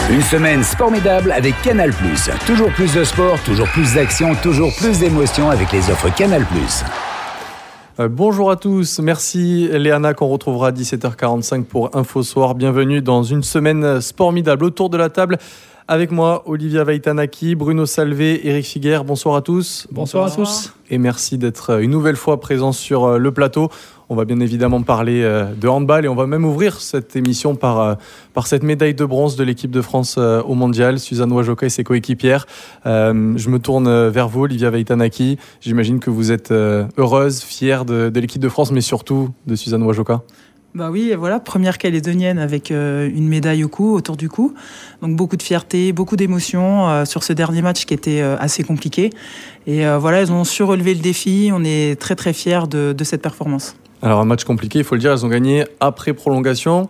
Une semaine formidable avec Canal+. Toujours plus de sport, toujours plus d'action, toujours plus d'émotions avec les offres Canal+. Bonjour à tous, merci Léana qu'on retrouvera à 17h45 pour Info Soir. Bienvenue dans une semaine formidable. Autour de la table, avec moi, Olivia Vaitanaki, Bruno Salvé, Eric Figuer. Bonsoir à tous. Bonsoir à tous. Et merci d'être une nouvelle fois présents sur le plateau. On va bien évidemment parler de handball et on va même ouvrir cette émission par cette médaille de bronze de l'équipe de France au mondial. Suzanne Wajoka et ses coéquipières. Je me tourne vers vous, Olivia Vaitanaki. J'imagine que vous êtes heureuse, fière de l'équipe de France, mais surtout de Suzanne Wajoka. Bah oui, et voilà, première calédonienne avec une médaille au cou, autour du cou. Donc beaucoup de fierté, beaucoup d'émotions sur ce dernier match qui était assez compliqué. Et voilà, elles ont su relever le défi. On est très très fiers de cette performance. Alors un match compliqué, il faut le dire, elles ont gagné après prolongation,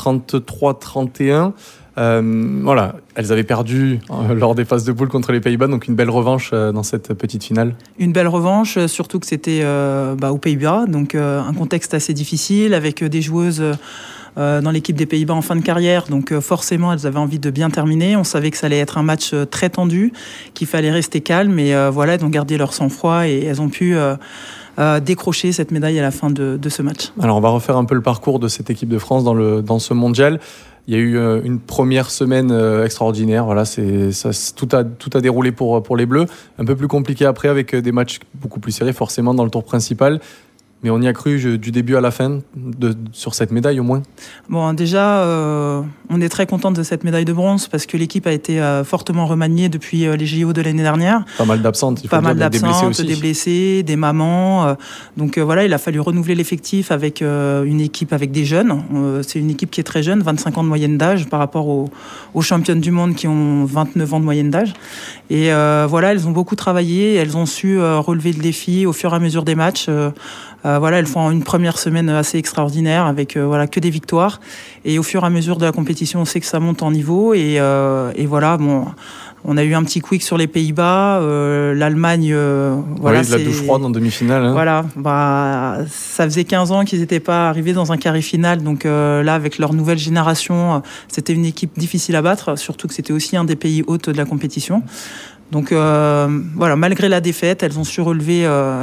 33-31. Voilà, elles avaient perdu lors des phases de poule contre les Pays-Bas, donc une belle revanche dans cette petite finale. Une belle revanche, surtout que c'était aux Pays-Bas, donc un contexte assez difficile avec des joueuses dans l'équipe des Pays-Bas en fin de carrière, donc forcément elles avaient envie de bien terminer. On savait que ça allait être un match très tendu, qu'il fallait rester calme, et voilà, elles ont gardé leur sang-froid et elles ont pu décrocher cette médaille à la fin de ce match. Alors on va refaire un peu le parcours de cette équipe de France dans ce mondial. Il y a eu une première semaine extraordinaire. Voilà, tout a déroulé pour les Bleus. Un peu plus compliqué après avec des matchs beaucoup plus serrés forcément dans le tour principal. Mais on y a cru du début à la fin sur cette médaille au moins. Bon, déjà, on est très contente de cette médaille de bronze parce que l'équipe a été fortement remaniée depuis les JO de l'année dernière. Pas mal d'absentes, il faut dire, des blessés, des mamans. Donc voilà, il a fallu renouveler l'effectif avec une équipe avec des jeunes. C'est une équipe qui est très jeune, 25 ans de moyenne d'âge par rapport aux championnes du monde qui ont 29 ans de moyenne d'âge. Et voilà, elles ont beaucoup travaillé, elles ont su relever le défi au fur et à mesure des matchs. Voilà, elles font une première semaine assez extraordinaire avec que des victoires. Et au fur et à mesure de la compétition, on sait que ça monte en niveau. Et voilà, bon, on a eu un petit quick sur les Pays-Bas, l'Allemagne. Voilà, oui, de la douche froide en demi-finale. Hein. Voilà, ça faisait 15 ans qu'ils n'étaient pas arrivés dans un carré-finale. Donc là, avec leur nouvelle génération, c'était une équipe difficile à battre, surtout que c'était aussi un des pays hôtes de la compétition. Donc voilà, malgré la défaite, elles ont su relever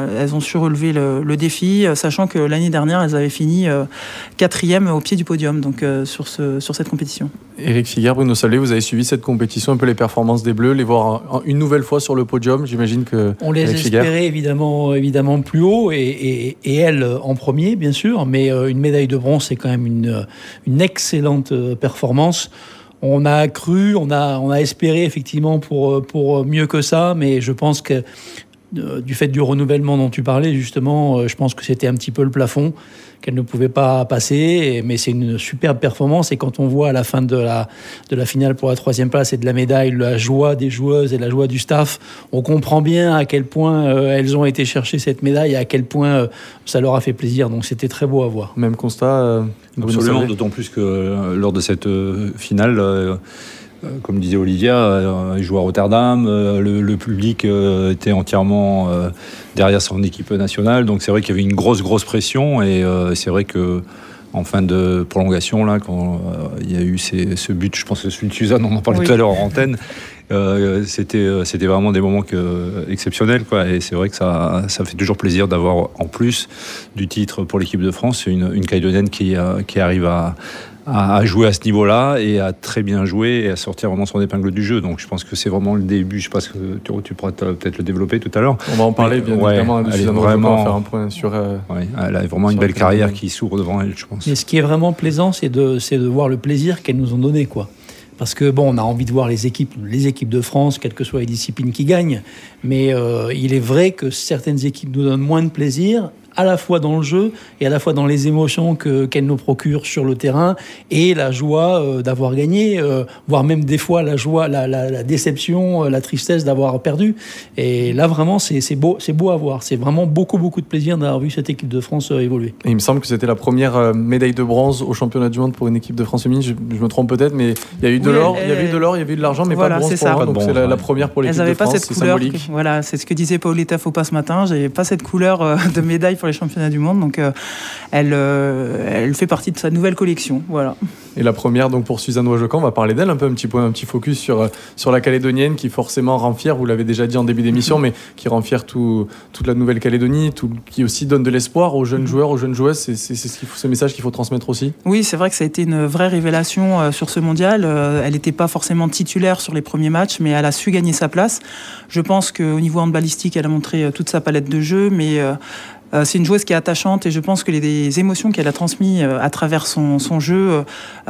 le défi, sachant que l'année dernière, elles avaient fini 4e au pied du podium donc, sur cette compétition. Éric Figuer, Bruno Salvé, vous avez suivi cette compétition, un peu les performances des Bleus, les voir une nouvelle fois sur le podium, j'imagine que... On les espérait évidemment plus haut, et elles en premier, bien sûr, mais une médaille de bronze, c'est quand même une excellente performance. On a cru, on a espéré effectivement pour mieux que ça, mais je pense que du fait du renouvellement dont tu parlais justement, je pense que c'était un petit peu le plafond qu'elle ne pouvait pas passer, mais c'est une superbe performance. Et quand on voit à la fin de la finale pour la 3e place et de la médaille, la joie des joueuses et la joie du staff, on comprend bien à quel point elles ont été chercher cette médaille et à quel point ça leur a fait plaisir. Donc c'était très beau à voir. Même constat, absolument, d'autant plus que lors de cette finale, comme disait Olivia, il joue à Rotterdam, le public était entièrement derrière son équipe nationale, donc c'est vrai qu'il y avait une grosse pression, et c'est vrai que en fin de prolongation, là, quand il y a eu ce but, je pense que celui de Suzanne, on en parlait tout à l'heure en antenne, c'était vraiment des moments exceptionnels, quoi. Et c'est vrai que ça fait toujours plaisir d'avoir, en plus du titre pour l'équipe de France, une calédonienne qui arrive à jouer à ce niveau-là et à très bien jouer et à sortir vraiment son épingle du jeu. Donc je pense que c'est vraiment le début. Je pense que tu pourras peut-être le développer tout à l'heure. On va en parler bien évidemment. Elle est vraiment faire un point sur. Elle a vraiment une belle carrière qui s'ouvre devant elle, je pense. Mais ce qui est vraiment plaisant, c'est de voir le plaisir qu'elles nous ont donné, quoi. Parce que bon, on a envie de voir les équipes de France, quelles que soient les disciplines qui gagnent. Mais il est vrai que certaines équipes nous donnent moins de plaisir, à la fois dans le jeu et à la fois dans les émotions qu'elles nous procurent sur le terrain et la joie d'avoir gagné, voire même des fois la joie, la déception, la tristesse d'avoir perdu. Et là vraiment c'est beau à voir. C'est vraiment beaucoup de plaisir d'avoir vu cette équipe de France évoluer. Et il me semble que c'était la première médaille de bronze au championnat du monde pour une équipe de France féminine. Je me trompe peut-être, mais il y a eu de l'or, il y avait eu de l'or, il y avait eu de l'argent, mais voilà, pas de bronze pour moi. Donc c'est la première pour l'équipe de France. C'est symbolique. Voilà, c'est ce que disait Pauletta Foppa ce matin. J'avais pas cette couleur de médaille pour les championnats du monde. Donc elle fait partie de sa nouvelle collection. Voilà. Et la première, donc pour Suzanne Ouajoka, on va parler d'elle un petit focus sur la Calédonienne qui forcément rend fière, vous l'avez déjà dit en début d'émission, mais qui rend fière toute la Nouvelle-Calédonie, qui aussi donne de l'espoir aux jeunes joueurs, aux jeunes joueuses. C'est ce message qu'il faut transmettre aussi. Oui, c'est vrai que ça a été une vraie révélation sur ce mondial. Elle n'était pas forcément titulaire sur les premiers matchs, mais elle a su gagner sa place. Je pense qu'au niveau handballistique, elle a montré toute sa palette de jeu, mais c'est une joueuse qui est attachante et je pense que les émotions qu'elle a transmises à travers son jeu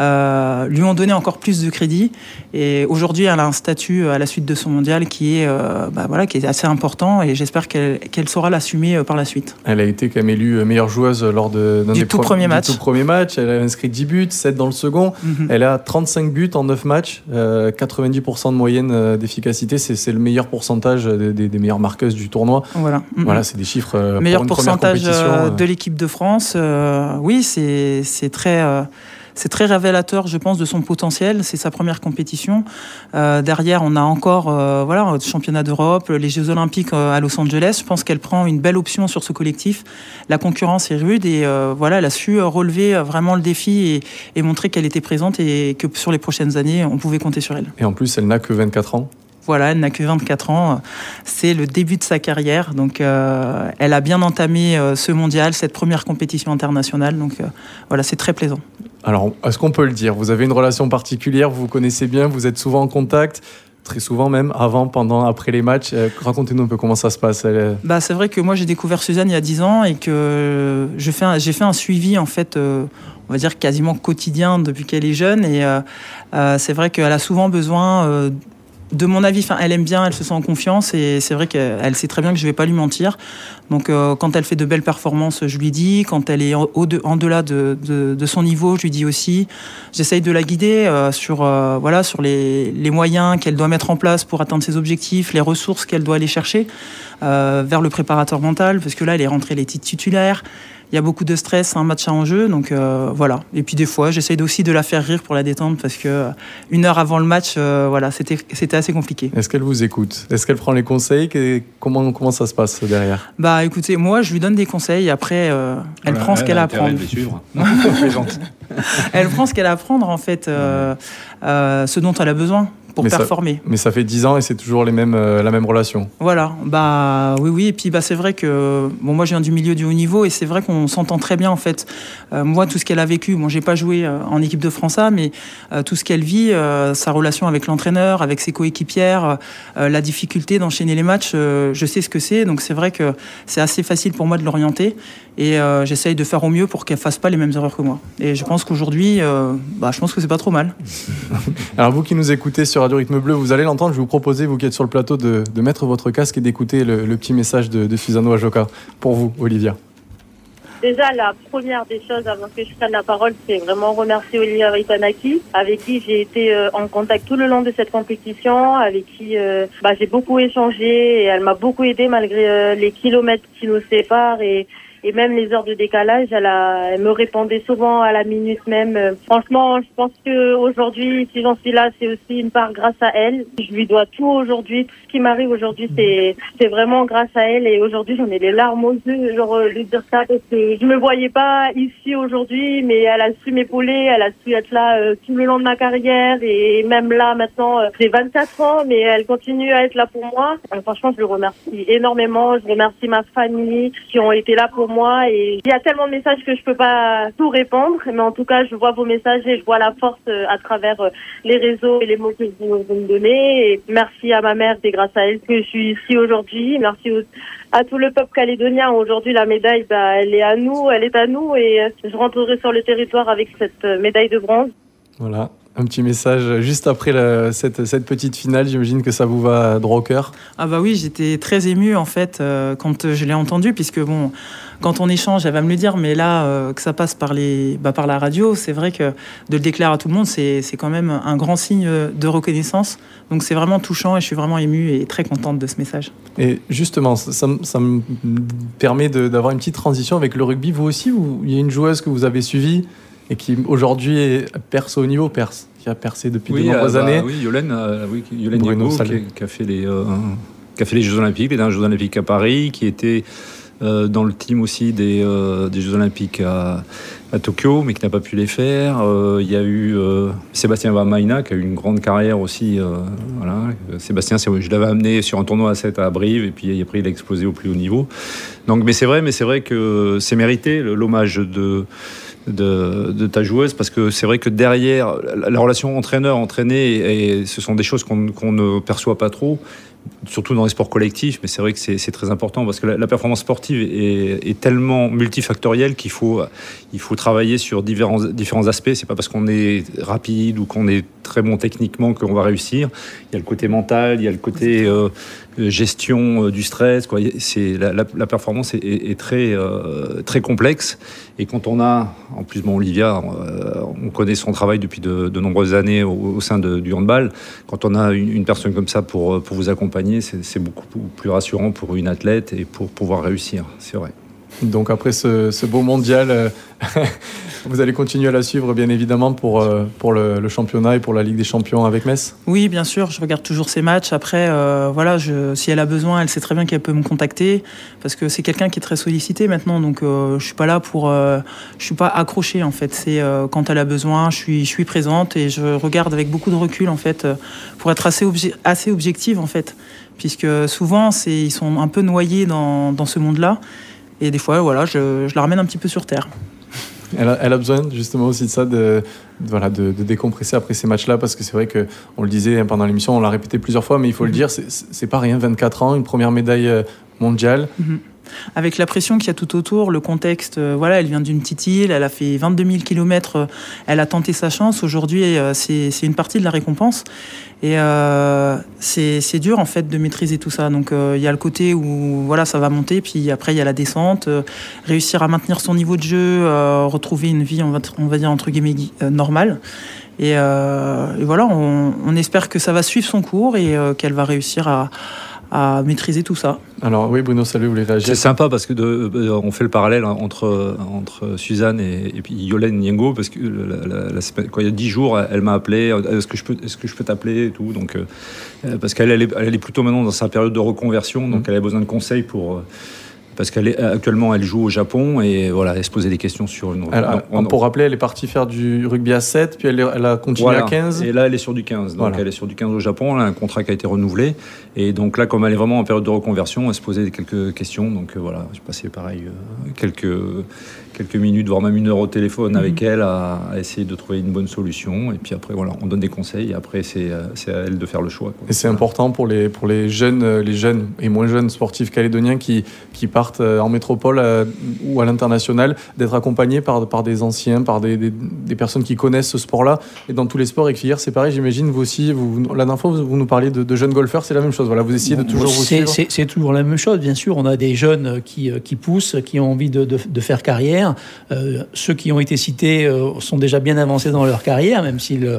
lui ont donné encore plus de crédit. Et aujourd'hui, elle a un statut à la suite de son mondial qui est assez important et j'espère qu'elle saura l'assumer par la suite. Elle a été quand même élue meilleure joueuse lors d'un du tout premier match. Elle a inscrit 10 buts, 7 dans le second. Elle a 35 buts en 9 matchs, 90% de moyenne d'efficacité. C'est le meilleur pourcentage des meilleures marqueuses du tournoi. Voilà, c'est des chiffres meilleur pour une pourcentage de l'équipe de France. Oui, c'est très révélateur, je pense, de son potentiel. C'est sa première compétition. Derrière, on a encore le championnat d'Europe, les Jeux Olympiques à Los Angeles. Je pense qu'elle prend une belle option sur ce collectif. La concurrence est rude et elle a su relever vraiment le défi et montrer qu'elle était présente et que sur les prochaines années, on pouvait compter sur elle. Et en plus, elle n'a que 24 ans. Voilà, elle n'a que 24 ans. C'est le début de sa carrière. Donc, elle a bien entamé ce mondial, cette première compétition internationale. Donc, c'est très plaisant. Alors, est-ce qu'on peut le dire ? Vous avez une relation particulière, vous vous connaissez bien, vous êtes souvent en contact, très souvent même, avant, pendant, après les matchs. Racontez-nous un peu comment ça se passe. C'est vrai que moi, j'ai découvert Suzanne il y a 10 ans et que j'ai fait un suivi, en fait, on va dire quasiment quotidien depuis qu'elle est jeune. Et c'est vrai qu'elle a souvent besoin... de mon avis, elle aime bien, elle se sent en confiance et c'est vrai qu'elle sait très bien que je ne vais pas lui mentir. Donc quand elle fait de belles performances, je lui dis. Quand elle est en delà de son niveau, je lui dis aussi. J'essaye de la guider sur les moyens qu'elle doit mettre en place pour atteindre ses objectifs, les ressources qu'elle doit aller chercher vers le préparateur mental, parce que là, elle est rentrée les titres titulaires. Il y a beaucoup de stress, un match à enjeu, donc voilà. Et puis des fois, j'essaye aussi de la faire rire pour la détendre parce que une heure avant le match, c'était assez compliqué. Est-ce qu'elle vous écoute ? Est-ce qu'elle prend les conseils ? Comment ça se passe derrière ? Écoutez, moi, je lui donne des conseils. Après, elle prend ce qu'elle a à apprendre. Elle prend ce qu'elle a à apprendre, en fait, ce dont elle a besoin pour performer. Mais ça fait 10 ans et c'est toujours la même relation. Voilà, oui. Et puis c'est vrai que moi je viens du milieu du haut niveau et c'est vrai qu'on s'entend très bien en fait. Moi, tout ce qu'elle a vécu, j'ai pas joué en équipe de France A, mais tout ce qu'elle vit, sa relation avec l'entraîneur, avec ses coéquipières, la difficulté d'enchaîner les matchs, je sais ce que c'est. Donc c'est vrai que c'est assez facile pour moi de l'orienter et j'essaye de faire au mieux pour qu'elle fasse pas les mêmes erreurs que moi. Et je pense qu'aujourd'hui, je pense que c'est pas trop mal. Alors vous qui nous écoutez sur Radio Rythme Bleu, vous allez l'entendre, je vais vous proposer, vous qui êtes sur le plateau, de mettre votre casque et d'écouter le petit message de Suzanne Ouajoka. Pour vous, Olivia. Déjà, la première des choses avant que je prenne la parole, c'est vraiment remercier Olivia Raitanaki, avec qui j'ai été en contact tout le long de cette compétition, avec qui j'ai beaucoup échangé et elle m'a beaucoup aidée malgré les kilomètres qui nous séparent et même les heures de décalage. Elle me répondait souvent à la minute même. Franchement, je pense que aujourd'hui, si j'en suis là, c'est aussi une part grâce à elle. Je lui dois tout aujourd'hui. Tout ce qui m'arrive aujourd'hui, c'est vraiment grâce à elle. Et aujourd'hui, j'en ai les larmes aux yeux, de dire ça, parce que je me voyais pas ici aujourd'hui, mais elle a su m'épauler, elle a su être là tout le long de ma carrière. Et même là, maintenant, j'ai 24 ans, mais elle continue à être là pour moi. Franchement, je le remercie énormément. Je remercie ma famille qui ont été là pour moi et il y a tellement de messages que je peux pas tout répondre, mais en tout cas je vois vos messages et je vois la force à travers les réseaux et les mots que vous me donnez. Et merci à ma mère, c'est grâce à elle que je suis ici aujourd'hui. Merci à tout le peuple calédonien. Aujourd'hui la médaille elle est à nous et je rentrerai sur le territoire avec cette médaille de bronze. Voilà. Un petit message juste après cette petite finale, j'imagine que ça vous va droit au cœur. Ah oui, j'étais très émue en fait quand je l'ai entendu, puisque quand on échange, elle va me le dire, mais là que ça passe par la radio, c'est vrai que de le déclarer à tout le monde, c'est quand même un grand signe de reconnaissance. Donc c'est vraiment touchant et je suis vraiment émue et très contente de ce message. Et justement, ça me permet d'avoir une petite transition avec le rugby. Vous aussi, il y a une joueuse que vous avez suivie et qui aujourd'hui perce au niveau, qui a percé depuis de nombreuses années. Oui, Yolène Niego, qui a fait les Jeux Olympiques, les derniers Jeux Olympiques à Paris, qui était dans le team aussi des Jeux Olympiques à Tokyo, mais qui n'a pas pu les faire. Il y a eu Sébastien Vamaina qui a eu une grande carrière aussi. Voilà. Sébastien, je l'avais amené sur un tournoi à 7 à Brive, et puis après il a explosé au plus haut niveau. Donc, mais c'est vrai que c'est mérité l'hommage de ta joueuse, parce que c'est vrai que derrière la relation entraîneur-entraîné, et ce sont des choses qu'on ne perçoit pas trop, surtout dans les sports collectifs, mais c'est vrai que c'est très important, parce que la performance sportive est tellement multifactorielle qu'il faut travailler sur différents aspects. C'est pas parce qu'on est rapide ou qu'on est très bon techniquement qu'on va réussir. Il y a le côté mental, il y a le côté gestion du stress, quoi. La performance est très, très complexe, et quand on a, en plus, Olivia, on connaît son travail depuis de nombreuses années au sein du handball. Quand on a une personne comme ça pour vous accompagner, c'est beaucoup plus rassurant pour une athlète et pour pouvoir réussir, c'est vrai. Donc après ce beau mondial, vous allez continuer à la suivre, bien évidemment, pour le championnat et pour la Ligue des Champions avec Metz? Oui, bien sûr, je regarde toujours ses matchs. Après, si elle a besoin, elle sait très bien qu'elle peut me contacter, parce que c'est quelqu'un qui est très sollicité maintenant. Donc je suis pas là je suis pas accrochée, en fait. C'est quand elle a besoin, je suis présente, et je regarde avec beaucoup de recul, en fait, pour être assez objective, en fait, puisque souvent ils sont un peu noyés dans ce monde-là. Et des fois, voilà, je la ramène un petit peu sur terre. Elle a besoin justement aussi de ça, de décompresser après ces matchs-là, parce que c'est vrai qu'on le disait pendant l'émission, on l'a répété plusieurs fois, mais il faut le dire, c'est pas rien, 24 ans, une première médaille mondiale. Mm-hmm. Avec la pression qu'il y a tout autour, le contexte, elle vient d'une petite île, elle a fait 22 000 km, elle a tenté sa chance. Aujourd'hui, c'est une partie de la récompense. Et c'est dur, en fait, de maîtriser tout ça. Donc il y a le côté où ça va monter, puis après il y a la descente, réussir à maintenir son niveau de jeu, retrouver une vie, on va dire entre guillemets, normale. Et voilà, on espère que ça va suivre son cours, et qu'elle va réussir à maîtriser tout ça. Alors oui, Bruno, salut, vous voulez réagir? C'est sympa, parce que on fait le parallèle entre Suzanne et puis Yolène Niengo, parce que quand il y a 10 jours, elle m'a appelé, est-ce que je peux t'appeler et tout, donc parce qu'elle est plutôt maintenant dans sa période de reconversion, donc elle a besoin de conseils parce qu'actuellement elle joue au Japon, et voilà, elle se posait des questions sur une... Pour rappeler, elle est partie faire du rugby à 7, puis elle a continué à 15. Et là elle est sur du 15, donc elle est sur du 15 au Japon, elle a un contrat qui a été renouvelé, et donc là, comme elle est vraiment en période de reconversion, elle se posait quelques questions, donc voilà, j'ai passé pareil quelques minutes, voire même 1 heure au téléphone avec elle, à essayer de trouver une bonne solution, et puis après voilà, on donne des conseils, et après c'est à elle de faire le choix, quoi. Et c'est important pour les jeunes et moins jeunes sportifs calédoniens qui partent en métropole ou à l'international, d'être accompagnés par des anciens, par des personnes qui connaissent ce sport-là. Et dans tous les sports et filières, c'est pareil, j'imagine. Vous aussi, la dernière fois, vous nous parliez de jeunes golfeurs, c'est la même chose. Voilà, vous essayez de toujours vous suivre. C'est toujours la même chose, bien sûr. On a des jeunes qui poussent, qui ont envie de faire carrière. Ceux qui ont été cités sont déjà bien avancés dans leur carrière, même s'ils...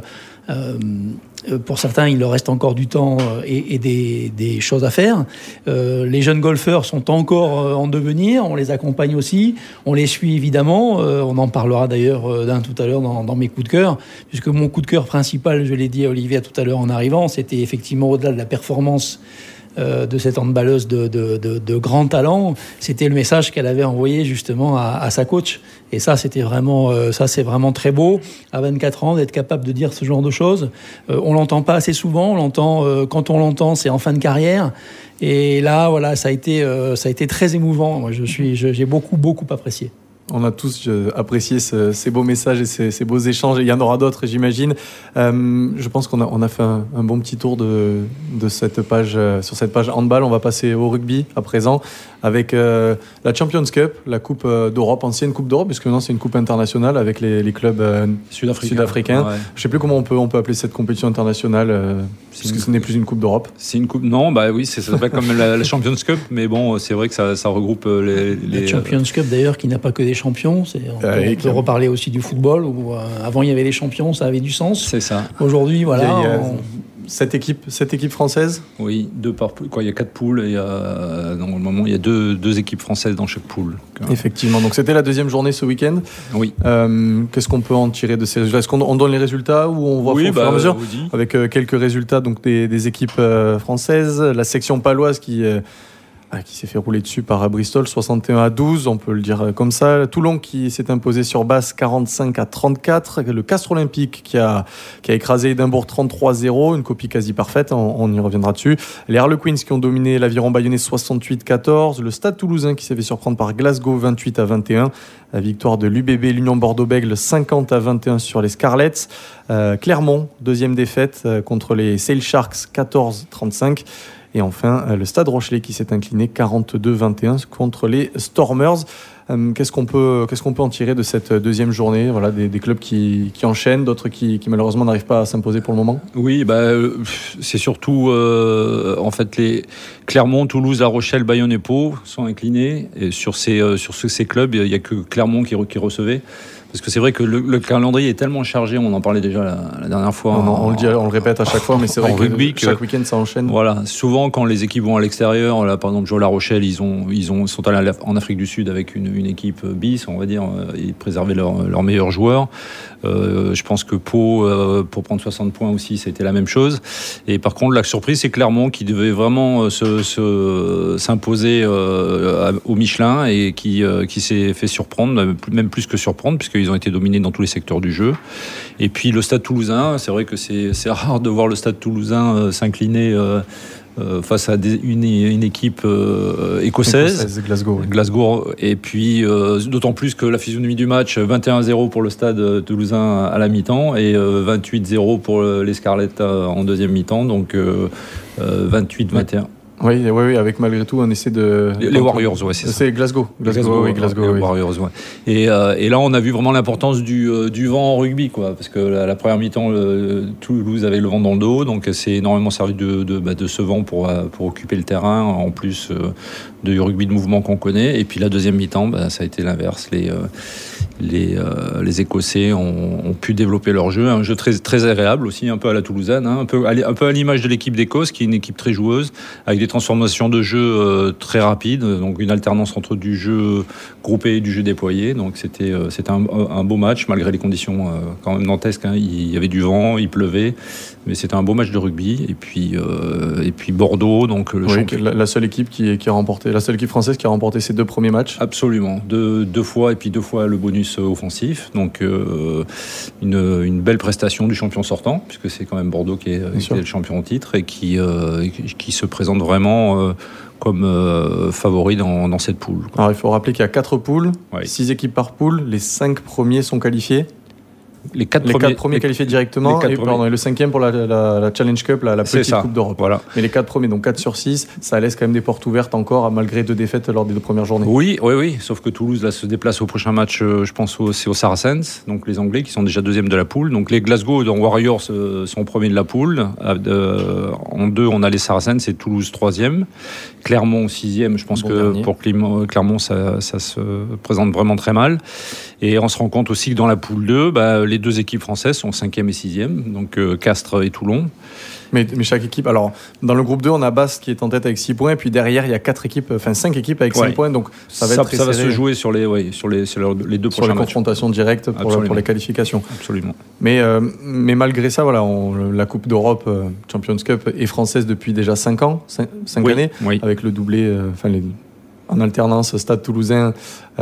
pour certains, il leur reste encore du temps et des choses à faire. Les jeunes golfeurs sont encore en devenir, on les accompagne aussi, on les suit évidemment. On en parlera d'ailleurs d'un tout à l'heure dans mes coups de cœur, puisque mon coup de cœur principal, je l'ai dit à Olivia tout à l'heure en arrivant, c'était effectivement au-delà de la performance de cette handballeuse de grand talent, c'était le message qu'elle avait envoyé justement à sa coach. Et ça, c'est vraiment très beau, à 24 ans, d'être capable de dire ce genre de choses. On l'entend pas assez souvent, quand on l'entend, c'est en fin de carrière. Et là, voilà, ça a été très émouvant. Moi, j'ai beaucoup apprécié. On a tous apprécié ces beaux messages et ces beaux échanges. Et il y en aura d'autres, j'imagine. Je pense qu'on a fait un bon petit tour de cette page, sur cette page handball. On va passer au rugby à présent avec la Champions Cup, la Coupe d'Europe, ancienne Coupe d'Europe, puisque maintenant c'est une Coupe internationale avec les clubs sud-africains. Ouais. Je ne sais plus comment on peut appeler cette compétition internationale, puisque ce n'est plus une Coupe d'Europe. C'est une coupe. Non, bah oui, ça s'appelle comme la Champions Cup, mais bon, c'est vrai que ça regroupe les la Champions Cup d'ailleurs, qui n'a pas que des champions. On peut reparler aussi du football, où avant il y avait les champions, ça avait du sens. C'est ça. Aujourd'hui, voilà. Cette équipe française. Oui, 2 par poule. Il y a 4 poules, et dans le moment il y a deux équipes françaises dans chaque poule. Effectivement. Donc c'était la deuxième journée ce week-end. Oui. Qu'est-ce qu'on peut en tirer de ces résultats? Est-ce qu'on donne les résultats ou on voit au fur et à mesure avec quelques résultats donc des équipes françaises, la section paloise qui qui s'est fait rouler dessus par Bristol 61-12, on peut le dire comme ça. Toulon qui s'est imposé sur Basse 45-34. Le Castres Olympique qui a écrasé Édimbourg 33-0, une copie quasi parfaite, on y reviendra dessus. Les Harlequins qui ont dominé l'Aviron Bayonnais 68-14. Le Stade Toulousain qui s'est fait surprendre par Glasgow 28-21. La victoire de l'UBB, l'Union Bordeaux-Bègles 50-21 sur les Scarlets. Clermont, deuxième défaite contre les Sale Sharks 14-35. Et enfin, le Stade Rochelais qui s'est incliné 42-21 contre les Stormers. Qu'est-ce qu'on peut en tirer de cette deuxième journée ? Voilà, des clubs qui enchaînent, d'autres qui malheureusement n'arrivent pas à s'imposer pour le moment. Oui, c'est surtout en fait les Clermont, Toulouse, La Rochelle, Bayonne et Pau sont inclinés. Et sur ces clubs, il n'y a que Clermont qui recevait. Parce que c'est vrai que le calendrier est tellement chargé, on en parlait déjà la dernière fois. On le répète à chaque fois, mais c'est vrai que chaque week-end ça enchaîne. Voilà, souvent quand les équipes vont à l'extérieur, là par exemple La Rochelle, ils sont allés en Afrique du Sud avec une équipe bis, on va dire, ils préservaient leurs meilleurs joueurs. Je pense que Pau, pour prendre 60 points aussi, c'était la même chose. Et par contre, la surprise, c'est Clermont qui devait vraiment s'imposer au Michelin et qui s'est fait surprendre, même plus que surprendre, puisqu'ils ont été dominés dans tous les secteurs du jeu. Et puis le Stade Toulousain, c'est vrai que c'est rare de voir le Stade Toulousain s'incliner face à une équipe écossaise, Glasgow. Et puis d'autant plus que la physionomie du match, 21-0 pour le Stade Toulousain à la mi-temps et 28-0 pour les Scarlets en deuxième mi-temps, donc 28-21. Oui, avec malgré tout un essai de... Les Warriors, ouais, c'est ça. C'est Glasgow. Glasgow, oui. Warriors, ouais. Et là, on a vu vraiment l'importance du vent en rugby, quoi, parce que la première mi-temps, Toulouse avait le vent dans le dos, donc c'est énormément servi de ce vent pour occuper le terrain, en plus du rugby de mouvement qu'on connaît. Et puis la deuxième mi-temps, ça a été l'inverse. Les Écossais ont pu développer leur jeu, un jeu très, très agréable aussi, un peu à la toulousaine, un peu à l'image de l'équipe d'Écosse, qui est une équipe très joueuse, avec des transformations de jeu très rapides, donc une alternance entre du jeu groupé et du jeu déployé. Donc c'était un beau match, malgré les conditions quand même dantesques, hein. Il y avait du vent, il pleuvait, mais c'était un beau match de rugby. Et puis Bordeaux, donc la seule équipe la seule équipe française qui a remporté ses deux premiers matchs. Absolument, deux fois, et puis 2 fois le bonus offensif, donc une belle prestation du champion sortant, puisque c'est quand même Bordeaux qui est le champion en titre et qui se présente vraiment comme favori dans cette poule. Alors il faut rappeler qu'il y a 4 poules, 6 équipes par poule, les 5 premiers sont qualifiés. Les 4 premiers qualifiés directement et le 5e pour la Challenge Cup, la petite Coupe d'Europe. Voilà. Mais les 4 premiers, donc 4 sur 6, ça laisse quand même des portes ouvertes encore, malgré 2 défaites lors des 2 premières journées. Oui, sauf que Toulouse là, se déplace au prochain match, je pense c'est aux Saracens, donc les Anglais qui sont déjà 2e de la poule. Donc les Glasgow Warriors sont premiers de la poule. En 2, on a les Saracens et Toulouse 3e. Clermont 6e, je pense que pour Clermont, ça se présente vraiment très mal. Et on se rend compte aussi que dans la poule 2, les 2 équipes françaises sont 5e et 6e, donc Castres et Toulon. Mais chaque équipe, alors dans le groupe 2, on a Basse qui est en tête avec 6 points, et puis derrière, il y a 5 équipes avec 5 points, donc ça va se jouer sur les 2 prochains matchs. Confrontations directes pour les qualifications. Absolument. Mais malgré ça, voilà, la Coupe d'Europe Champions Cup est française depuis déjà 5 ans, 5 années, avec le doublé, en alternance, Stade Toulousain,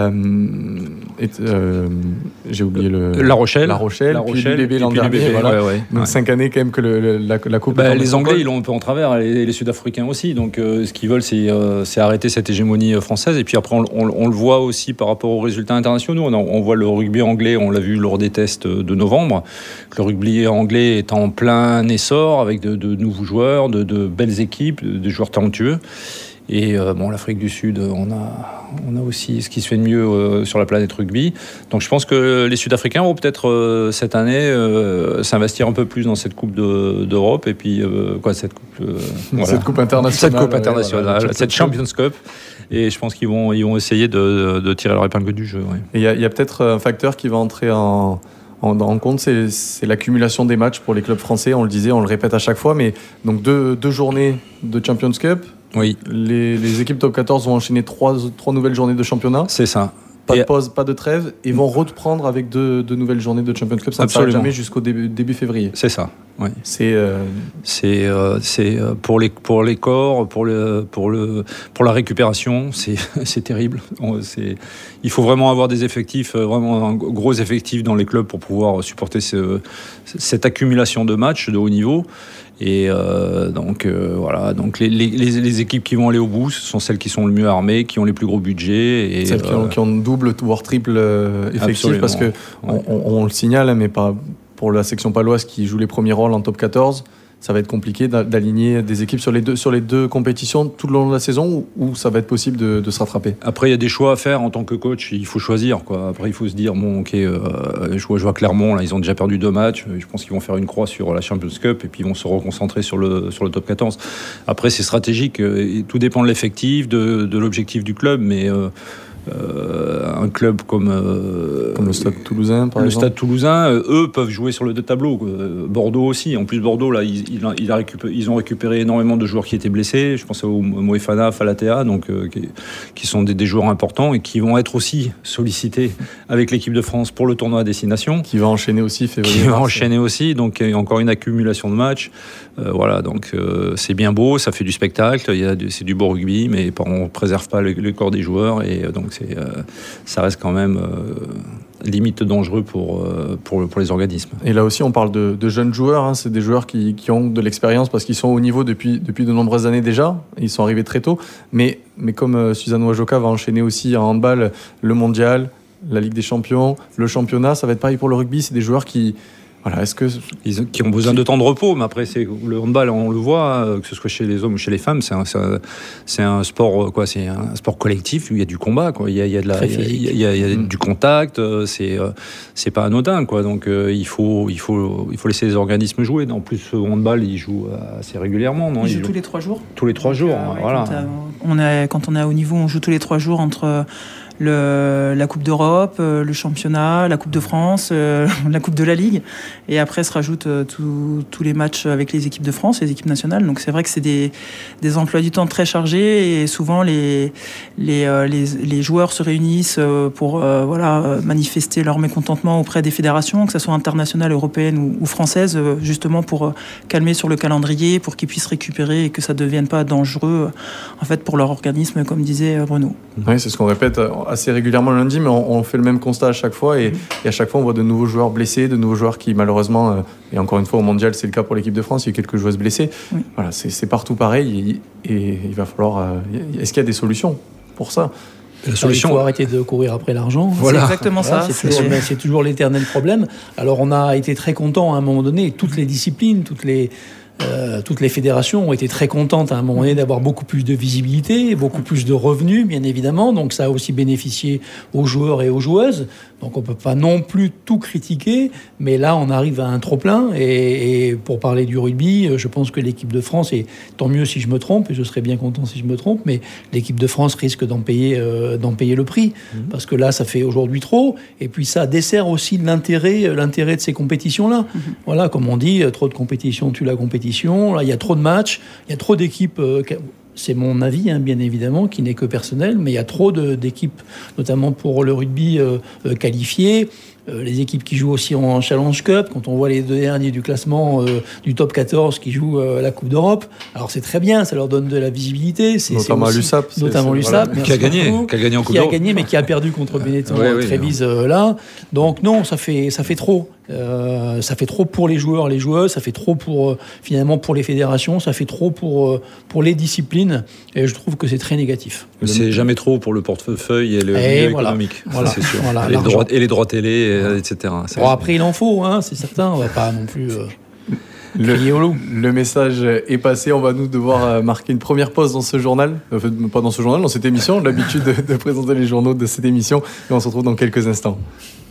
j'ai oublié La Rochelle, puis l'UBB l'an dernier. Donc 5 années quand même que la Coupe. Les Anglais, ils l'ont un peu en travers, et les Sud-Africains aussi. Donc ce qu'ils veulent, c'est arrêter cette hégémonie française. Et puis après, on le voit aussi par rapport aux résultats internationaux. On voit le rugby anglais, on l'a vu lors des tests de novembre. Le rugby anglais est en plein essor, avec de nouveaux joueurs, de belles équipes, de joueurs talentueux. Et l'Afrique du Sud, on a aussi ce qui se fait de mieux sur la planète rugby. Donc je pense que les Sud-Africains vont peut-être cette année s'investir un peu plus dans cette Coupe d'Europe et puis cette Coupe internationale, cette Champions Cup. Et je pense qu'ils vont essayer de tirer leur épingle du jeu. Ouais. Et il y a peut-être un facteur qui va entrer en compte, c'est l'accumulation des matchs pour les clubs français. On le disait, on le répète à chaque fois, mais donc 2 journées de Champions Cup. Oui. Les équipes top 14 vont enchaîner 3 nouvelles journées de championnat. C'est ça. Pas de pause, pas de trêve, et vont reprendre avec deux nouvelles journées de Champions Cup. Ça ne s'arrête jamais jusqu'au début février. C'est ça. Oui. C'est pour les corps, pour la récupération, c'est terrible. Il faut vraiment avoir des effectifs, vraiment un gros effectif dans les clubs pour pouvoir supporter cette accumulation de matchs de haut niveau. Et donc les équipes qui vont aller au bout, ce sont celles qui sont le mieux armées, qui ont les plus gros budgets. Et celles qui ont double voire triple effectif, parce que on le signale, mais pas pour la section paloise qui joue les premiers rôles en top 14. Ça va être compliqué d'aligner des équipes sur les deux compétitions tout le long de la saison, ou ça va être possible de se rattraper. Après, il y a des choix à faire en tant que coach. Il faut choisir, quoi. Après, il faut se dire, bon, ok, je vois Clermont, là, ils ont déjà perdu 2 matchs. Je pense qu'ils vont faire une croix sur la Champions Cup et puis ils vont se reconcentrer sur le top 14. Après, c'est stratégique. Et tout dépend de l'effectif, de l'objectif du club, mais un club comme le Stade Toulousain, par exemple. Le Stade Toulousain, eux peuvent jouer sur le deux tableaux. Bordeaux aussi. En plus, Bordeaux, là, ils ont récupéré énormément de joueurs qui étaient blessés. Je pense au Moefana, Falatea, donc qui sont des joueurs importants et qui vont être aussi sollicités avec l'équipe de France pour le tournoi à destination. Qui va enchaîner aussi février. Qui va enchaîner aussi. Donc, encore une accumulation de matchs. Voilà, donc c'est bien beau, ça fait du spectacle. C'est du beau rugby, mais on ne préserve pas le corps des joueurs et donc ça reste quand même limite dangereux pour les organismes. Et là aussi, on parle de jeunes joueurs. Hein. C'est des joueurs qui ont de l'expérience parce qu'ils sont au niveau depuis de nombreuses années déjà. Ils sont arrivés très tôt. Mais comme Suzanne Wajoka va enchaîner aussi en handball le mondial, la Ligue des Champions, le championnat, ça va être pareil pour le rugby. C'est des joueurs qui... Voilà, qui ont besoin de temps de repos, mais après le handball, on le voit, que ce soit chez les hommes ou chez les femmes, c'est un sport quoi, c'est un sport collectif où il y a du combat, quoi. Il y a du contact, c'est pas anodin, quoi. Donc il faut laisser les organismes jouer. En plus, au handball, ils jouent assez régulièrement, non ? Ils jouent tous les 3 jours. Tous les 3 jours, ouais, voilà. Quand on est à haut niveau, on joue tous les 3 jours entre la Coupe d'Europe, le championnat, la Coupe de France, la Coupe de la Ligue, et après se rajoutent tous les matchs avec les équipes de France, les équipes nationales. Donc c'est vrai que c'est des emplois du temps très chargés, et souvent les joueurs se réunissent pour manifester leur mécontentement auprès des fédérations, que ce soit internationales, européennes ou françaises, justement pour calmer sur le calendrier, pour qu'ils puissent récupérer et que ça ne devienne pas dangereux en fait pour leur organisme, comme disait Bruno. Oui, c'est ce qu'on répète assez régulièrement le lundi, mais on fait le même constat à chaque fois, et à chaque fois on voit de nouveaux joueurs blessés, de nouveaux joueurs qui malheureusement, et encore une fois au mondial c'est le cas pour l'équipe de France, il y a quelques joueuses blessées. Oui. Voilà, c'est partout pareil, et il va falloir... est-ce qu'il y a des solutions pour ça ? La solution, il faut arrêter de courir après l'argent. Voilà. C'est exactement ça. C'est toujours l'éternel problème. Alors on a été très contents à un moment donné, toutes les disciplines, toutes les fédérations ont été très contentes à un moment donné d'avoir beaucoup plus de visibilité, beaucoup plus de revenus, bien évidemment. Donc ça a aussi bénéficié aux joueurs et aux joueuses. Donc on ne peut pas non plus tout critiquer, mais là on arrive à un trop-plein. Et pour parler du rugby, je pense que l'équipe de France, et tant mieux si je me trompe, et je serais bien content si je me trompe, mais l'équipe de France risque d'en payer le prix. Parce que là, ça fait aujourd'hui trop. Et puis ça dessert aussi l'intérêt de ces compétitions-là. Voilà, comme on dit, trop de compétitions tue la compétition. Là, il y a trop de matchs, il y a trop d'équipes... C'est mon avis, bien évidemment, qui n'est que personnel, mais il y a trop d'équipes, notamment pour le rugby qualifié. Les équipes qui jouent aussi en Challenge Cup, quand on voit les 2 derniers du classement du top 14 qui jouent la Coupe d'Europe, alors c'est très bien, ça leur donne de la visibilité. Notamment à l'USAP. Notamment l'USAP. Qui a gagné en Coupe d'Europe. Qui a gagné, mais qui a perdu contre Benetton Trévise là. Donc non, ça fait trop. Ça fait trop pour les joueurs, les joueuses, ça fait trop finalement pour les fédérations, ça fait trop pour les disciplines, et je trouve que c'est très négatif. C'est jamais trop pour le portefeuille et le milieu économique, voilà. Ça, c'est sûr. Voilà, les droits télé, etc. Bon, après il en faut, c'est certain, on va pas non plus... Le message est passé, on va nous devoir marquer une première pause dans ce journal, pas dans ce journal, dans cette émission, on a l'habitude de présenter les journaux de cette émission, et on se retrouve dans quelques instants.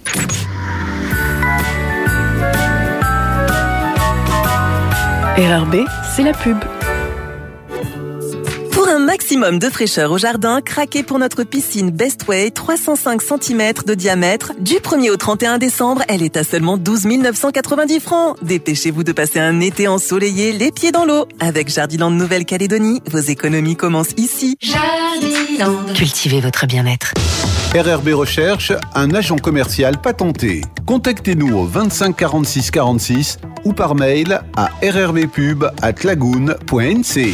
RRB, c'est la pub. Pour un maximum de fraîcheur au jardin, craquez pour notre piscine Bestway, 305 cm de diamètre. Du 1er au 31 décembre, elle est à seulement 12 990 francs. Dépêchez-vous de passer un été ensoleillé, les pieds dans l'eau. Avec Jardiland Nouvelle-Calédonie, vos économies commencent ici. Jardiland. Cultivez votre bien-être. RRB Recherche, un agent commercial patenté. Contactez-nous au 25 46 46 ou par mail à rrbpub@lagoon.nc.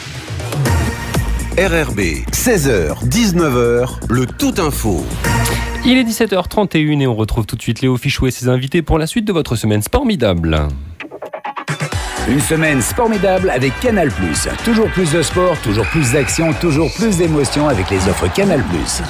RRB, 16h, 19h, le tout info. Il est 17h31 et on retrouve tout de suite Léo Fichou et ses invités pour la suite de votre semaine Sportmidable. Une semaine formidable avec Canal+. Toujours plus de sport, toujours plus d'action, toujours plus d'émotions avec les offres Canal+.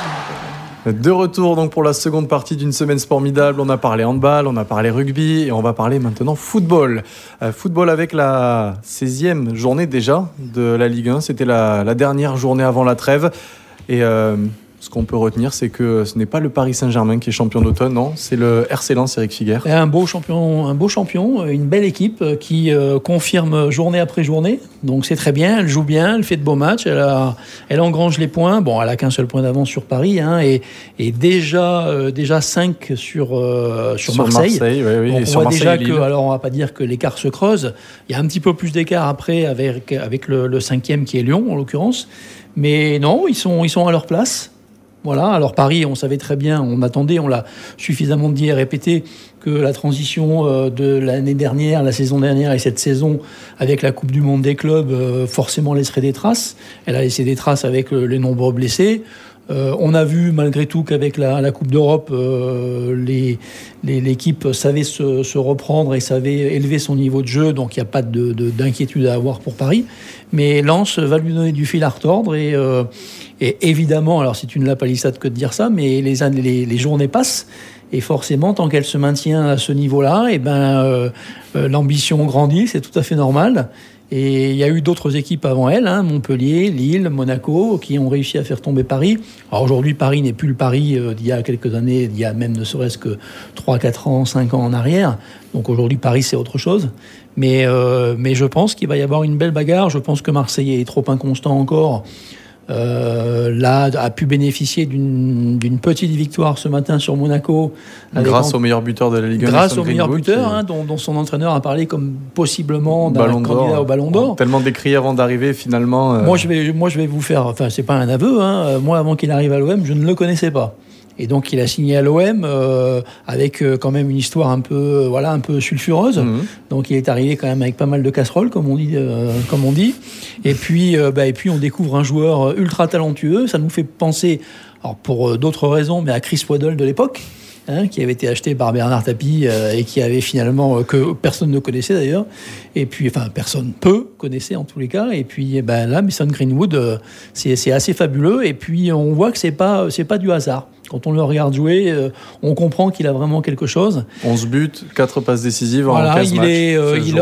De retour donc pour la seconde partie d'une semaine formidable. On a parlé handball, on a parlé rugby et on va parler maintenant football. Football avec la 16e journée déjà de la Ligue 1. C'était la dernière journée avant la trêve. Et ce qu'on peut retenir, c'est que ce n'est pas le Paris Saint-Germain qui est champion d'automne, non, c'est le RC Lens, Eric Figuer. Un beau champion, une belle équipe qui confirme journée après journée. Donc c'est très bien, elle joue bien, elle fait de beaux matchs, elle engrange les points. Bon, elle a qu'un seul point d'avance sur Paris, et déjà 5 sur Marseille. Oui. Donc et on sur voit Marseille déjà que, alors on va pas dire que l'écart se creuse. Il y a un petit peu plus d'écart après avec le 5e qui est Lyon en l'occurrence. Mais non, ils sont à leur place. Voilà, alors Paris, on savait très bien, on l'a suffisamment dit et répété, que la transition de l'année dernière, la saison dernière et cette saison avec la Coupe du Monde des clubs forcément laisserait des traces. Elle a laissé des traces avec les nombreux blessés. On a vu malgré tout qu'avec la Coupe d'Europe, l'équipe savait se reprendre et savait élever son niveau de jeu, donc il n'y a pas d'inquiétude à avoir pour Paris. Mais Lens va lui donner du fil à retordre et évidemment, alors c'est une lapalissade que de dire ça, mais les journées passent. Et forcément, tant qu'elle se maintient à ce niveau-là, l'ambition grandit, c'est tout à fait normal. Et il y a eu d'autres équipes avant elle, Montpellier, Lille, Monaco, qui ont réussi à faire tomber Paris. Alors aujourd'hui, Paris n'est plus le Paris d'il y a quelques années, d'il y a même ne serait-ce que 3, 4 ans, 5 ans en arrière. Donc aujourd'hui, Paris, c'est autre chose. Mais je pense qu'il va y avoir une belle bagarre. Je pense que Marseille est trop inconstant encore. Là, a pu bénéficier d'une petite victoire ce matin sur Monaco. Grâce au meilleur buteur de la Ligue 1. Grâce au meilleur buteur, dont son entraîneur a parlé comme possiblement d'un candidat au Ballon d'Or. Tellement décrié avant d'arriver, finalement. Moi, je vais vous faire... Enfin, c'est pas un aveu. Moi, avant qu'il arrive à l'OM, je ne le connaissais pas. Et donc, il a signé à l'OM avec quand même une histoire un peu sulfureuse. Mmh. Donc, il est arrivé quand même avec pas mal de casseroles, comme on dit. Et puis, on découvre un joueur ultra talentueux. Ça nous fait penser, alors pour d'autres raisons, mais à Chris Waddle de l'époque, qui avait été acheté par Bernard Tapie et qui avait finalement que personne ne connaissait d'ailleurs. Et puis, peu connaissait en tous les cas. Et puis, là, Mason Greenwood, c'est assez fabuleux. Et puis, on voit que c'est pas du hasard. Quand on le regarde jouer, on comprend qu'il a vraiment quelque chose. 11 buts, 4 passes décisives en 15 matchs. Il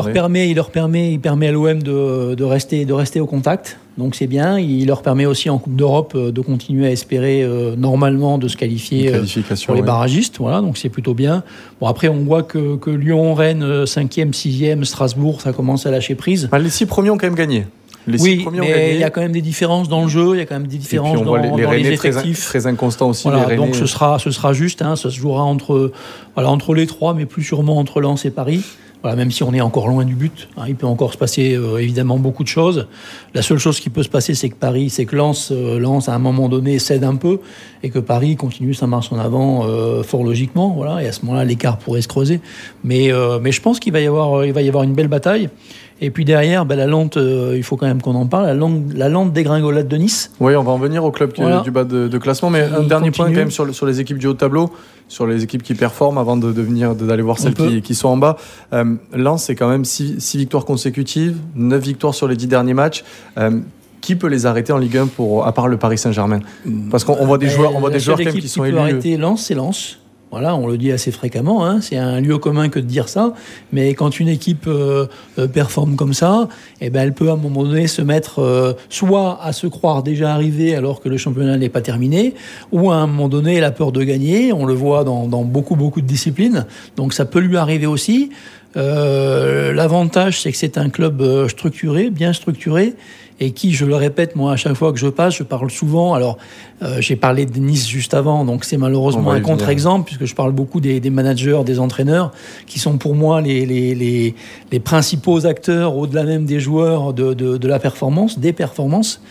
permet à l'OM de rester au contact. Donc c'est bien. Il leur permet aussi en Coupe d'Europe de continuer à espérer normalement de se qualifier pour les barragistes. Voilà, donc c'est plutôt bien. Bon, après, on voit que Lyon, Rennes, 5e, 6e, Strasbourg, ça commence à lâcher prise. Les 6 premiers ont quand même gagné. Oui, mais il y a quand même des différences dans le jeu, il y a quand même des différences dans les effectifs. Très inconstants aussi. Voilà, donc ce sera juste, ça se jouera entre les trois, mais plus sûrement entre Lens et Paris. Voilà, même si on est encore loin du but, il peut encore se passer évidemment beaucoup de choses. La seule chose qui peut se passer, c'est que Lens à un moment donné cède un peu et que Paris continue sa marche en avant fort logiquement. Voilà, et à ce moment-là, l'écart pourrait se creuser. Mais je pense qu'il va y avoir une belle bataille. Et puis derrière, la lente, il faut quand même qu'on en parle, la lente dégringolade de Nice. Oui, on va en venir au club du bas de classement, mais un dernier point quand même sur les équipes du haut de tableau, sur les équipes qui performent avant d'aller voir celles qui sont en bas. Lens, c'est quand même 6 victoires consécutives, 9 victoires sur les 10 derniers matchs. Qui peut les arrêter en Ligue 1 à part le Paris Saint-Germain ? Parce qu'on voit des joueurs quand même qui sont élus. Arrêter Lens, c'est Lens. Voilà, on le dit assez fréquemment, c'est un lieu commun que de dire ça, mais quand une équipe performe comme ça, elle peut à un moment donné se mettre soit à se croire déjà arrivée alors que le championnat n'est pas terminé, ou à un moment donné elle a peur de gagner, on le voit dans beaucoup de disciplines, donc ça peut lui arriver aussi. L'avantage, c'est que c'est un club structuré, bien structuré, et qui, je le répète, moi, à chaque fois que je passe, je parle souvent. Alors, j'ai parlé de Nice juste avant, donc c'est malheureusement un contre-exemple, puisque je parle beaucoup des managers, des entraîneurs, qui sont pour moi les principaux acteurs, au-delà même des joueurs, de la performance, des performances.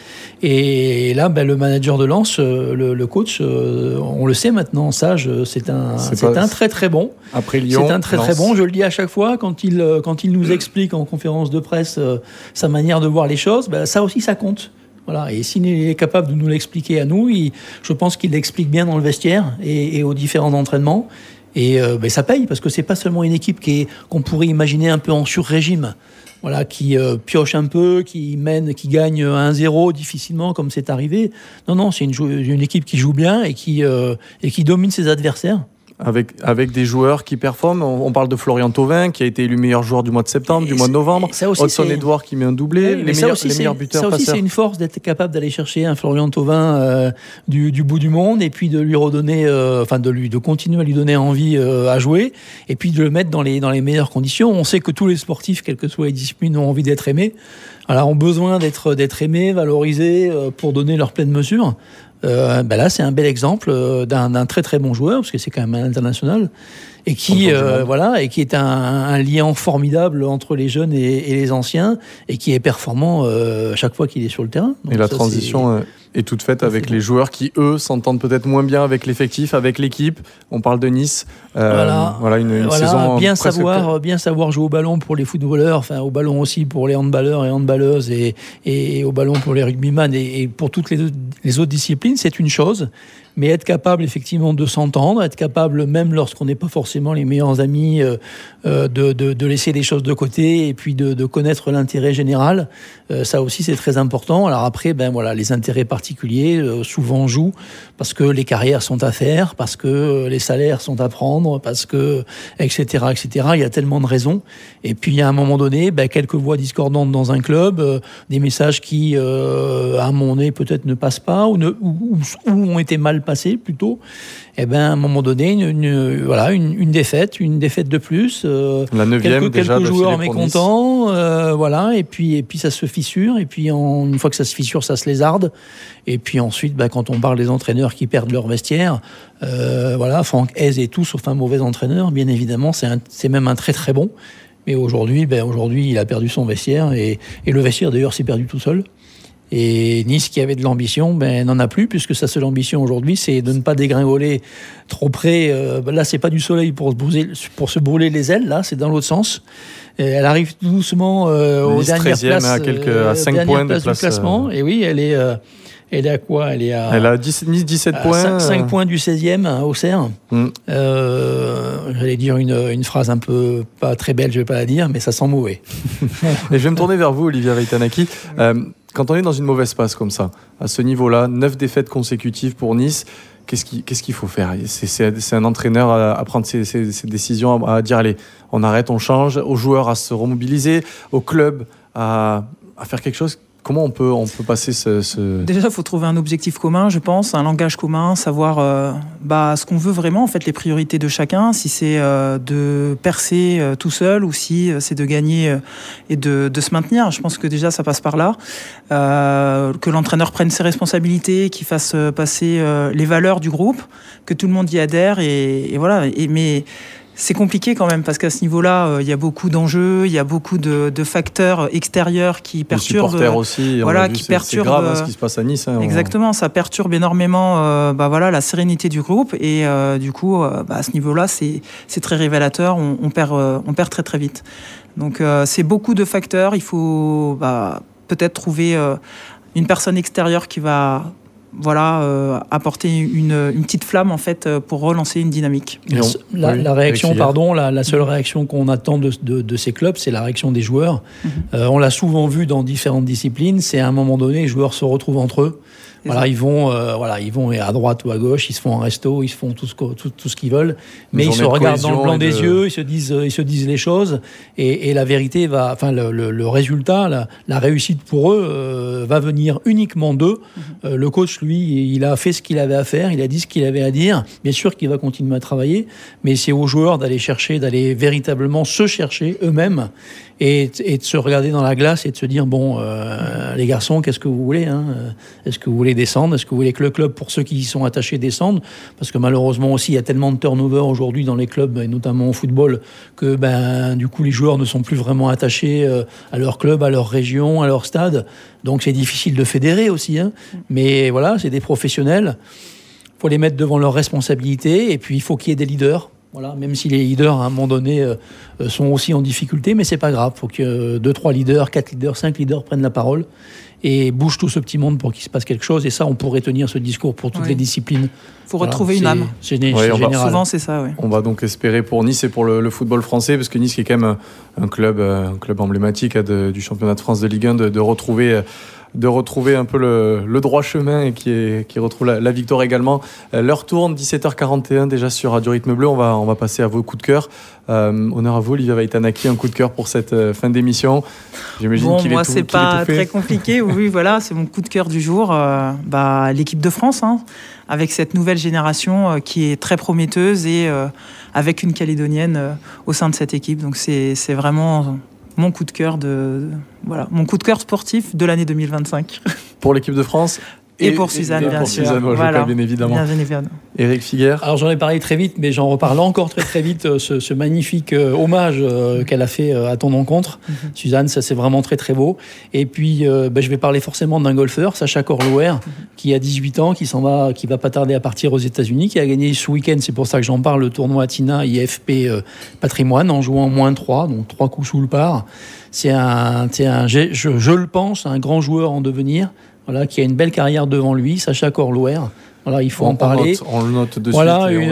Et là, le manager de Lens, le coach, on le sait maintenant, Sage, c'est un très très bon. Après Lyon, c'est un très très bon. Je le dis à chaque fois quand il nous explique en conférence de presse sa manière de voir les choses. Ça aussi, ça compte. Voilà. Et s'il est capable de nous l'expliquer à nous, je pense qu'il l'explique bien dans le vestiaire et aux différents entraînements. Et ça paye, parce que c'est pas seulement une équipe qu'on pourrait imaginer un peu en sur-régime. Voilà, qui pioche un peu, qui mène, qui gagne 1-0 difficilement, comme c'est arrivé. Non, c'est une équipe qui joue bien et qui domine ses adversaires. Avec des joueurs qui performent. On parle de Florian Thauvin, qui a été élu meilleur joueur du mois de septembre, du mois de novembre. Hudson-Edouard qui met un doublé. Oui, les meilleurs buteurs. Ça aussi, c'est une force d'être capable d'aller chercher un Florian Thauvin du bout du monde, et puis de lui redonner, de continuer à lui donner envie à jouer, et puis de le mettre dans les meilleures conditions. On sait que tous les sportifs, quelles que soient les disciplines, ont envie d'être aimés. Alors, ont besoin d'être aimés, valorisés, pour donner leur pleine mesure. Là, c'est un bel exemple d'un très très bon joueur, parce que c'est quand même un international, et qui est un lien formidable entre les jeunes et les anciens, et qui est performant chaque fois qu'il est sur le terrain. Donc et la transition est toute faite avec les joueurs qui, eux, s'entendent peut-être moins bien avec l'effectif, avec l'équipe. On parle de Nice. Une saison bien savoir jouer au ballon pour les footballeurs, au ballon aussi pour les handballeurs et handballeuses, et au ballon pour les rugbyman et pour toutes les autres disciplines, c'est une chose. Mais être capable effectivement de s'entendre, être capable, même lorsqu'on n'est pas forcément les meilleurs amis, de laisser les choses de côté, et puis de connaître l'intérêt général, ça aussi c'est très important. Alors après, les intérêts particuliers souvent jouent, parce que les carrières sont à faire, parce que les salaires sont à prendre, parce que etc. Il y a tellement de raisons. Et puis il y a un moment donné, quelques voix discordantes dans un club, des messages qui à un moment donné peut-être ne passent pas, ou ont été mal passés plutôt. À un moment donné, une défaite de plus. La 9e quelques joueurs mécontents, et puis ça se fissure, et puis une fois que ça se fissure, ça se lézarde. Et puis ensuite, quand on parle des entraîneurs qui perdent leur vestiaire, Franck Hez est tout sauf un mauvais entraîneur, bien évidemment, c'est même un très très bon. Mais aujourd'hui, il a perdu son vestiaire, et le vestiaire d'ailleurs s'est perdu tout seul. Et Nice, qui avait de l'ambition, n'en a plus, puisque sa seule ambition aujourd'hui, c'est de ne pas dégringoler trop près. Là, c'est pas du soleil pour se brûler les ailes, là, c'est dans l'autre sens. Et elle arrive tout doucement aux dernières places, à 5 points de place, du classement. Et oui, elle est à quoi ? Elle a 17 points. 5 points du 16e, Auxerre. J'allais dire une phrase un peu pas très belle, je vais pas la dire, mais ça sent mauvais. Et je vais me tourner vers vous, Olivia Reittanaki. Quand on est dans une mauvaise passe comme ça, à ce niveau-là, 9 défaites consécutives pour Nice, qu'est-ce qu'il faut faire ? C'est un entraîneur à prendre ses décisions, à dire allez, on arrête, on change, aux joueurs à se remobiliser, au club à faire quelque chose. Comment on peut passer Déjà, il faut trouver un objectif commun, je pense, un langage commun, savoir ce qu'on veut vraiment, en fait, les priorités de chacun, si c'est de percer tout seul, ou si c'est de gagner et de se maintenir. Je pense que déjà, ça passe par là. Que l'entraîneur prenne ses responsabilités, qu'il fasse passer les valeurs du groupe, que tout le monde y adhère, et voilà. Mais c'est compliqué quand même, parce qu'à ce niveau-là, il y a beaucoup d'enjeux, il y a beaucoup de facteurs extérieurs qui perturbent. Les supporters aussi, c'est grave ce qui se passe à Nice. Exactement, ça perturbe énormément la sérénité du groupe, et du coup, à ce niveau-là, c'est très révélateur, on perd très très vite. Donc c'est beaucoup de facteurs, il faut peut-être trouver une personne extérieure qui va apporter une petite flamme, en fait, pour relancer une dynamique. La réaction, la seule réaction qu'on attend de ces clubs, c'est la réaction des joueurs. On l'a souvent vu dans différentes disciplines, c'est à un moment donné, les joueurs se retrouvent entre eux. Voilà, ils vont à droite ou à gauche, ils se font un resto, ils se font tout ce qu'ils veulent, mais ils se regardent dans le blanc des yeux, ils se disent les choses, et la vérité le résultat, la réussite pour eux va venir uniquement d'eux. Le coach, lui, il a fait ce qu'il avait à faire, il a dit ce qu'il avait à dire. Bien sûr qu'il va continuer à travailler, mais c'est aux joueurs d'aller véritablement se chercher eux-mêmes et de se regarder dans la glace et de se dire les garçons, qu'est-ce que vous voulez, hein ? Est-ce que vous voulez descendre ? Est-ce que vous voulez que le club, pour ceux qui y sont attachés, descendent ? Parce que malheureusement aussi, il y a tellement de turnover aujourd'hui dans les clubs, et notamment au football, que du coup les joueurs ne sont plus vraiment attachés à leur club, à leur région, à leur stade. Donc c'est difficile de fédérer aussi, hein. Mais voilà, c'est des professionnels. Il faut les mettre devant leurs responsabilités, et puis il faut qu'il y ait des leaders. Voilà, même si les leaders à un moment donné sont aussi en difficulté, mais c'est pas grave. Il faut que 2, 3 leaders, 4 leaders, 5 leaders prennent la parole et bougent tout ce petit monde pour qu'il se passe quelque chose. Et ça, on pourrait tenir ce discours pour toutes les disciplines. Il faut retrouver une âme. C'est général. Souvent, c'est ça. Oui. On va donc espérer pour Nice et pour le football français, parce que Nice qui est quand même un club emblématique du championnat de France de Ligue 1, de retrouver un peu le droit chemin et qui retrouve la victoire également. L'heure tourne, 17h41 déjà sur Radio Rythme Bleu. On va passer à vos coups de cœur. Honneur à vous, Olivia Waitanaki, un coup de cœur pour cette fin d'émission. J'imagine qu'il moi, est tout, c'est pas très compliqué. Oui, voilà, c'est mon coup de cœur du jour. L'équipe de France, hein, avec cette nouvelle génération qui est très prometteuse et avec une Calédonienne au sein de cette équipe. Donc c'est vraiment mon coup de cœur mon coup de cœur sportif de l'année 2025. Pour l'équipe de France et pour Suzanne, bien sûr. Voilà. Bien évidemment. Éric Figuère. Alors j'en ai parlé très vite, mais j'en reparle encore très très vite. Ce magnifique hommage qu'elle a fait à ton encontre, Suzanne, ça c'est vraiment très très beau. Et puis je vais parler forcément d'un golfeur, Sacha Corlouer, qui a 18 ans, qui va pas tarder à partir aux États-Unis, qui a gagné ce week-end, c'est pour ça que j'en parle, le tournoi Tina IFP Patrimoine en jouant -3, donc 3 coups sous le par. C'est je le pense, un grand joueur en devenir. Voilà, qui a une belle carrière devant lui, Sacha Corlouer. Voilà, il faut en parler. On le note de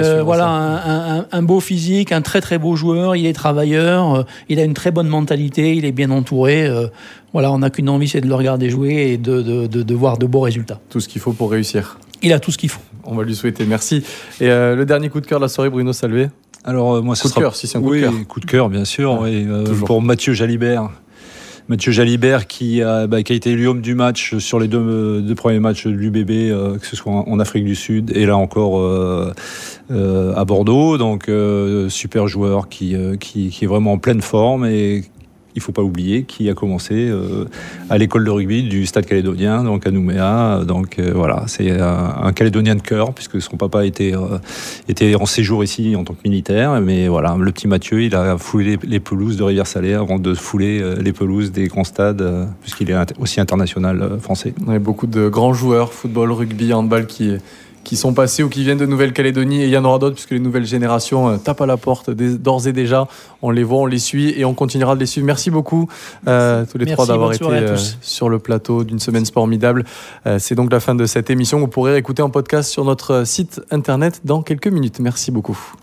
suite. Un beau physique, un très très beau joueur. Il est travailleur, il a une très bonne mentalité, il est bien entouré. On n'a qu'une envie, c'est de le regarder jouer et de voir de beaux résultats. Tout ce qu'il faut pour réussir. Il a tout ce qu'il faut. On va lui souhaiter. Merci. Et le dernier coup de cœur de la soirée, Bruno Salvé. Alors moi, coup de cœur, si c'est un coup de cœur. Coup de cœur, bien sûr. Pour Mathieu Jalibert. Mathieu Jalibert qui a été élu homme du match sur les deux premiers matchs de l'UBB, que ce soit en Afrique du Sud et là encore à Bordeaux. Donc super joueur qui est vraiment en pleine forme et il ne faut pas oublier, qui a commencé à l'école de rugby du Stade Calédonien, donc à Nouméa. Donc voilà, c'est un Calédonien de cœur, puisque son papa était en séjour ici en tant que militaire. Mais voilà, le petit Mathieu, il a foulé les pelouses de Rivière-Salée avant de fouler les pelouses des grands stades, puisqu'il est aussi international français. Il y a beaucoup de grands joueurs, football, rugby, handball, qui sont passés ou qui viennent de Nouvelle-Calédonie, et il y en aura d'autres puisque les nouvelles générations tapent à la porte d'ores et déjà. On les voit, on les suit et on continuera de les suivre. Merci beaucoup tous les trois d'avoir été sur le plateau d'une semaine formidable. C'est donc la fin de cette émission. Vous pourrez écouter en podcast sur notre site internet dans quelques minutes. Merci beaucoup.